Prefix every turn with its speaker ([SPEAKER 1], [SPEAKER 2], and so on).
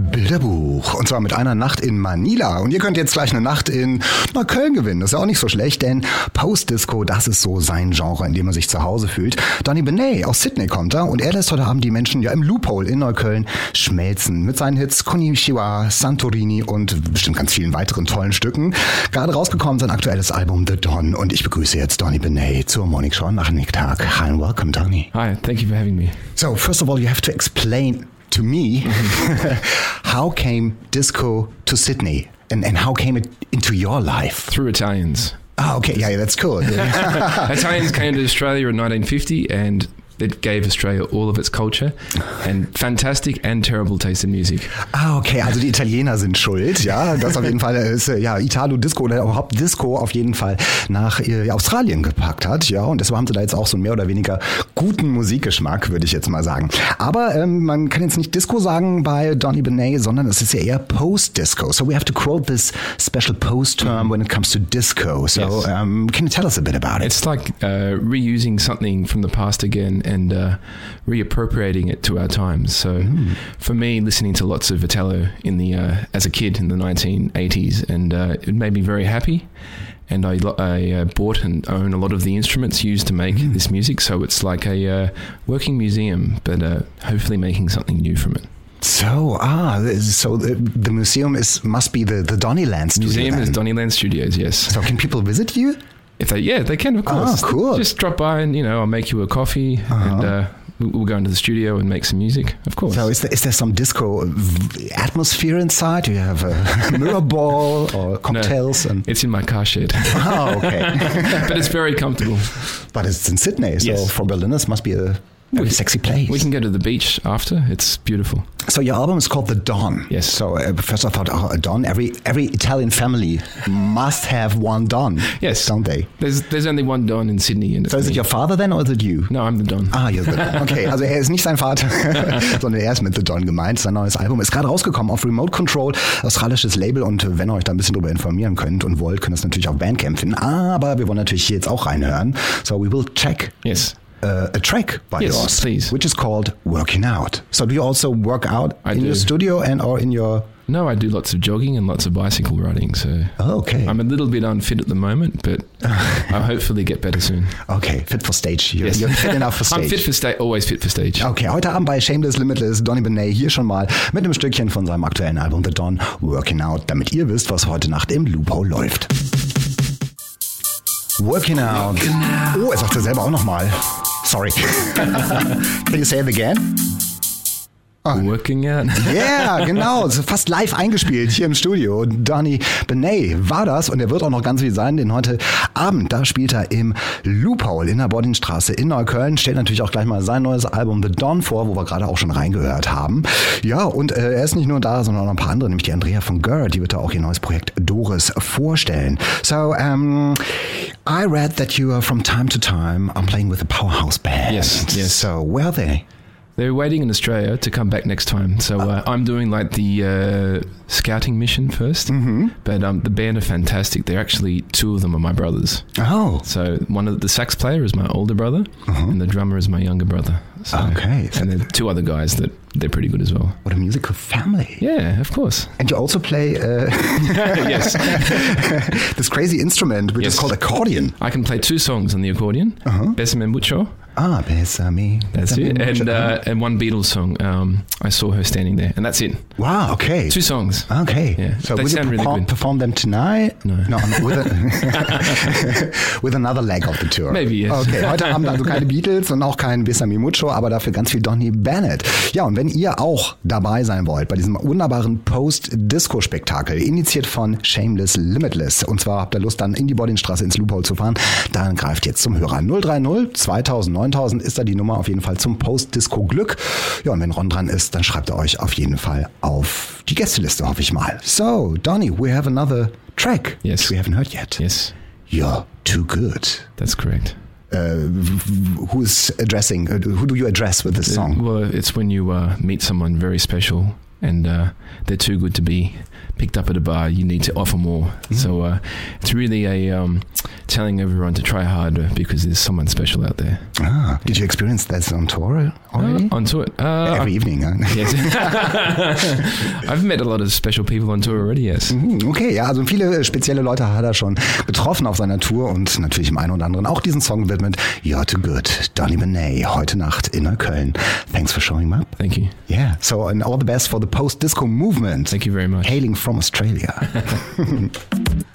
[SPEAKER 1] Bilderbuch. Und zwar mit einer Nacht in Manila. Und ihr könnt jetzt gleich eine Nacht in Neukölln gewinnen. Das ist ja auch nicht so schlecht, denn Post-Disco, das ist so sein Genre, in dem man sich zu Hause fühlt. Donny Benet aus Sydney kommt da und er lässt heute Abend die Menschen ja im Loophole in Neukölln schmelzen. Mit seinen Hits Konnichiwa, Santorini und bestimmt ganz vielen weiteren tollen Stücken. Gerade rausgekommen sein aktuelles Album The Don. Und ich begrüße jetzt Donny Benet zur Morning Show nach Nachmittag. Hi and welcome, Donny.
[SPEAKER 2] Hi, thank you for having me.
[SPEAKER 1] So, first of all, you have to explain to me how came disco to Sydney and how came it into your life?
[SPEAKER 2] Through Italians.
[SPEAKER 1] Oh, okay. Yeah, that's cool.
[SPEAKER 2] Italians came to Australia in 1950 and it gave Australia all of its culture and fantastic and terrible taste in music.
[SPEAKER 1] Ah, okay, also die Italiener sind schuld, ja, das auf jeden Fall ist, ja, Italo-Disco oder überhaupt Disco auf jeden Fall nach Australien gepackt hat, ja, und deshalb haben sie da jetzt auch so einen mehr oder weniger guten Musikgeschmack, würde ich jetzt mal sagen. Aber man kann jetzt nicht Disco sagen bei Donny Benet, sondern es ist ja eher Post-Disco. So we have to quote this special post-term when it comes to disco. So
[SPEAKER 2] Yes.
[SPEAKER 1] Can you tell us a bit about it?
[SPEAKER 2] It's like reusing something from the past again and reappropriating it to our times. So for me, listening to lots of Italo in the as a kid in the 1980s, and it made me very happy. And I bought and own a lot of the instruments used to make this music. So it's like a working museum, but hopefully making something new from it.
[SPEAKER 1] So the museum must be the Donnyland Studio.
[SPEAKER 2] Museum
[SPEAKER 1] then.
[SPEAKER 2] is Donnyland Studios, yes.
[SPEAKER 1] So can people visit you?
[SPEAKER 2] If they can, of course.
[SPEAKER 1] Oh, cool.
[SPEAKER 2] Just drop by and, I'll make you a coffee and we'll go into the studio and make some music, of course.
[SPEAKER 1] So is there some disco atmosphere inside? Do you have a mirror ball or cocktails?
[SPEAKER 2] No, it's in my car shed.
[SPEAKER 1] Oh, okay.
[SPEAKER 2] But it's very comfortable.
[SPEAKER 1] But it's in Sydney, so
[SPEAKER 2] Yes.
[SPEAKER 1] for Berliners must be a very sexy place.
[SPEAKER 2] We can go to the beach after. It's beautiful.
[SPEAKER 1] So your album is called The Don.
[SPEAKER 2] Yes.
[SPEAKER 1] So first I thought, a Don. Every Italian family must have one Don.
[SPEAKER 2] Yes.
[SPEAKER 1] Don't they?
[SPEAKER 2] There's only one Don in Sydney. And
[SPEAKER 1] So is it your father then or is it you?
[SPEAKER 2] No, I'm the Don.
[SPEAKER 1] Ah, you're the Don. Okay, also er ist nicht sein Vater, sondern er ist mit The Don gemeint. Sein neues Album ist gerade rausgekommen auf Remote Control, australisches Label. Und wenn ihr euch da ein bisschen drüber informieren könnt und wollt, könnt ihr es natürlich auf Bandcamp finden. Aber wir wollen natürlich hier jetzt auch reinhören. So we will check
[SPEAKER 2] Yes.
[SPEAKER 1] a track by
[SPEAKER 2] Yes,
[SPEAKER 1] yours,
[SPEAKER 2] please.
[SPEAKER 1] which is called Working Out. So do you also work out in your studio or in your...
[SPEAKER 2] No, I do lots of jogging and lots of bicycle riding. So
[SPEAKER 1] Okay.
[SPEAKER 2] I'm a little bit unfit at the moment, but I'll hopefully get better soon.
[SPEAKER 1] Okay, fit for stage. You're,
[SPEAKER 2] Yes.
[SPEAKER 1] you're fit enough for stage.
[SPEAKER 2] I'm fit for stage, always fit for stage.
[SPEAKER 1] Okay, heute Abend bei Shameless Limitless, Donny Benet hier schon mal mit einem Stückchen von seinem aktuellen Album The Don, Working Out, damit ihr wisst, was heute Nacht im Loophole läuft. Working Out. Oh, er sagt er selber auch nochmal. Sorry. Can you say it again?
[SPEAKER 2] Working out.
[SPEAKER 1] Ja, genau. So fast live eingespielt hier im Studio. Donny Benet war das und er wird auch noch ganz viel sein, denn heute Abend, da spielt er im Loophole in der Bodinstraße in Neukölln. Stellt natürlich auch gleich mal sein neues Album The Don vor, wo wir gerade auch schon reingehört haben. Ja, und er ist nicht nur da, sondern auch noch ein paar andere, nämlich die Andrea von Gerd, die wird da auch ihr neues Projekt Doris vorstellen. So, I read that you are from time to time playing with a powerhouse band.
[SPEAKER 2] Yes.
[SPEAKER 1] So, where are they?
[SPEAKER 2] They're waiting in Australia to come back next time. So I'm doing like the scouting mission first. But the band are fantastic. They're actually two of them are my brothers.
[SPEAKER 1] Oh.
[SPEAKER 2] So one of the sax player is my older brother and the drummer is my younger brother. So,
[SPEAKER 1] Okay.
[SPEAKER 2] And then two other guys that they're pretty good as well.
[SPEAKER 1] What a musical family.
[SPEAKER 2] Yeah, of course.
[SPEAKER 1] And you also play
[SPEAKER 2] Yes.
[SPEAKER 1] this crazy instrument, which is
[SPEAKER 2] Yes.
[SPEAKER 1] called accordion.
[SPEAKER 2] I can play two songs on the accordion. Besame Mucho.
[SPEAKER 1] Ah, Bésame.
[SPEAKER 2] That's it. And one Beatles song. I Saw Her Standing There. And that's it.
[SPEAKER 1] Wow, okay.
[SPEAKER 2] Two songs.
[SPEAKER 1] Okay.
[SPEAKER 2] Yeah.
[SPEAKER 1] So
[SPEAKER 2] They
[SPEAKER 1] will you
[SPEAKER 2] sound really good.
[SPEAKER 1] perform them tonight?
[SPEAKER 2] No.
[SPEAKER 1] With another leg of the tour.
[SPEAKER 2] Maybe, yes.
[SPEAKER 1] Okay, heute Abend also keine Beatles und auch kein Bésame Mucho, aber dafür ganz viel Donny Bennett. Ja, und wenn ihr auch dabei sein wollt bei diesem wunderbaren Post-Disco-Spektakel, initiiert von Shameless Limitless, und zwar habt ihr Lust, dann in die Bodinstraße ins Loophole zu fahren, dann greift jetzt zum Hörer 030 2000 9000 ist da die Nummer auf jeden Fall zum Post-Disco-Glück. Ja, und wenn Ron dran ist, dann schreibt er euch auf jeden Fall auf die Gästeliste, hoffe ich mal. So, Donny, we have another track,
[SPEAKER 2] Yes.
[SPEAKER 1] which we haven't heard yet.
[SPEAKER 2] Yes,
[SPEAKER 1] You're too good.
[SPEAKER 2] that's correct.
[SPEAKER 1] Who do you address with this song?
[SPEAKER 2] Well, it's when you meet someone very special and they're too good to be picked up at a bar. You need to offer more. So it's really telling everyone to try harder because there's someone special out there.
[SPEAKER 1] Did you experience this on tour already?
[SPEAKER 2] On tour?
[SPEAKER 1] Every evening.
[SPEAKER 2] Yes. I've met a lot of special people on tour already, yes.
[SPEAKER 1] Okay, ja, also viele spezielle Leute hat er schon getroffen auf seiner Tour und natürlich im einen oder anderen auch diesen Song widmet. You're Too Good, Donny Benet, heute Nacht in Neukölln. Thanks for showing up.
[SPEAKER 2] Thank you.
[SPEAKER 1] Yeah, so and all the best for the post-disco movement.
[SPEAKER 2] Thank you very much.
[SPEAKER 1] Hailing from Australia.